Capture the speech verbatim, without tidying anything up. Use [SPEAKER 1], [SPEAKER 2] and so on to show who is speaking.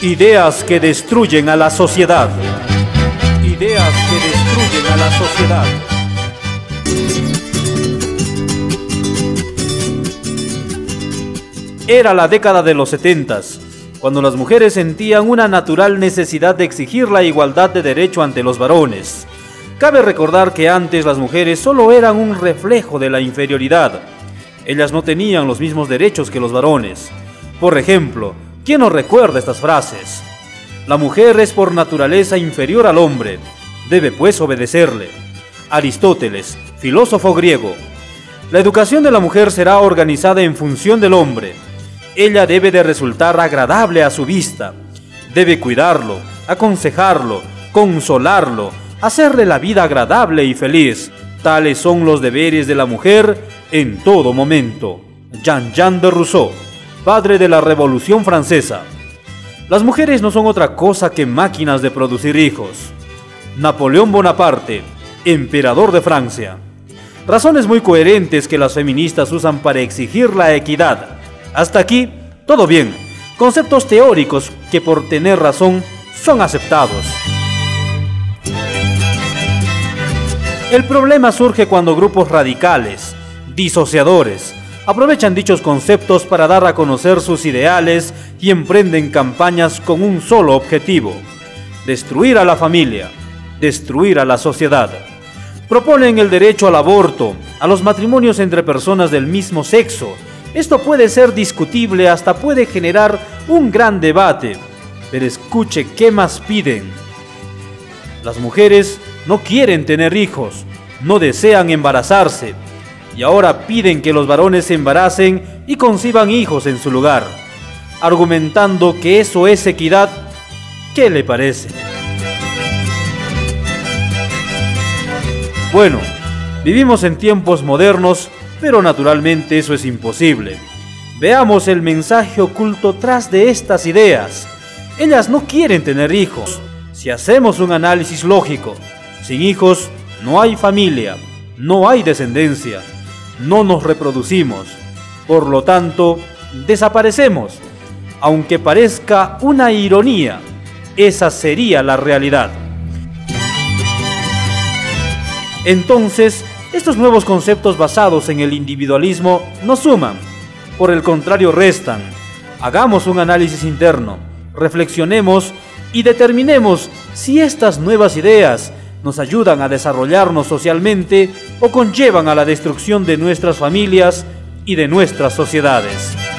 [SPEAKER 1] Ideas que destruyen a la sociedad. Ideas que destruyen a la sociedad. Era la década de los setentas, cuando las mujeres sentían una natural necesidad de exigir la igualdad de derecho ante los varones. Cabe recordar que antes las mujeres solo eran un reflejo de la inferioridad. Ellas no tenían los mismos derechos que los varones. Por ejemplo, ¿quién no recuerda estas frases? La mujer es por naturaleza inferior al hombre, debe pues obedecerle. Aristóteles, filósofo griego. La educación de la mujer será organizada en función del hombre. Ella debe de resultar agradable a su vista. Debe cuidarlo, aconsejarlo, consolarlo, hacerle la vida agradable y feliz. Tales son los deberes de la mujer en todo momento. Jean-Jean de Rousseau, padre de la Revolución Francesa. Las mujeres no son otra cosa que máquinas de producir hijos. Napoleón Bonaparte, emperador de Francia. Razones muy coherentes que las feministas usan para exigir la equidad. Hasta aquí, todo bien. Conceptos teóricos que por tener razón son aceptados. El problema surge cuando grupos radicales, disociadores, aprovechan dichos conceptos para dar a conocer sus ideales y emprenden campañas con un solo objetivo: destruir a la familia, destruir a la sociedad. Proponen el derecho al aborto, a los matrimonios entre personas del mismo sexo. Esto puede ser discutible, hasta puede generar un gran debate. Pero escuche qué más piden. Las mujeres no quieren tener hijos, no desean embarazarse, y ahora piden que los varones se embaracen y conciban hijos en su lugar, argumentando que eso es equidad. ¿Qué le parece? Bueno, vivimos en tiempos modernos, pero naturalmente eso es imposible. Veamos el mensaje oculto tras de estas ideas. Ellas no quieren tener hijos. Si hacemos un análisis lógico, sin hijos no hay familia, no hay descendencia, no nos reproducimos. Por lo tanto, desaparecemos. Aunque parezca una ironía, esa sería la realidad. Entonces, estos nuevos conceptos basados en el individualismo no suman, por el contrario restan. Hagamos un análisis interno, reflexionemos y determinemos si estas nuevas ideas nos ayudan a desarrollarnos socialmente o conllevan a la destrucción de nuestras familias y de nuestras sociedades.